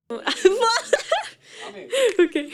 Okay.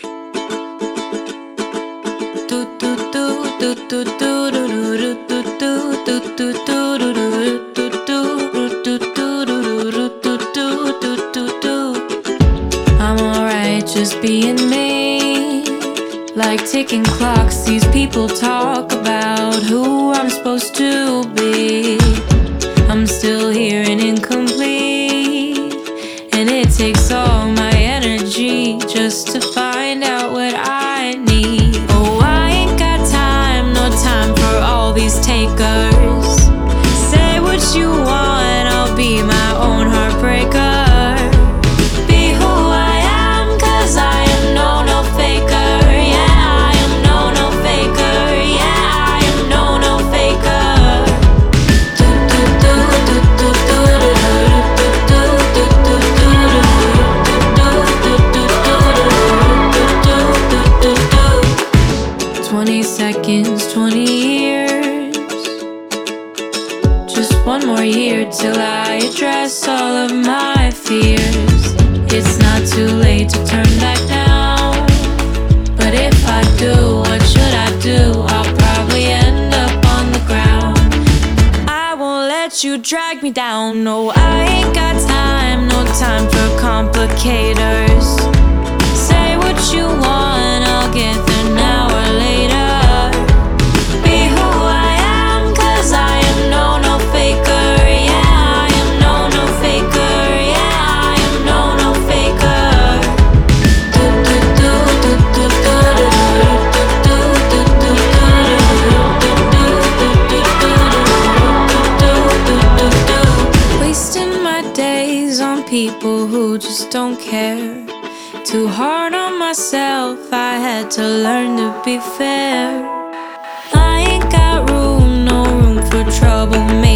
I'm alright just being me. Like ticking clocks, these people talk about who I'm supposed to be. I'm still here and incomplete, and it takes all my energy just to find out what I need. Oh, I ain't got time, no time for all these takers. Say what you want, I'll be my own heartbreaker. Be who I am, 'cause I am no faker. Yeah, I am no faker. Yeah, I am no faker. Seconds, 20 years. Just one more year till I address all of my fears. It's not too late to turn back now, but if I do, what should I do? I'll probably end up on the ground. I won't let you drag me down. No, I ain't got time, no time for complicators. Say what you want, I'll get there now or later. People who just don't care. Too hard on myself, I had to learn to be fair. I ain't got room, no room for trouble.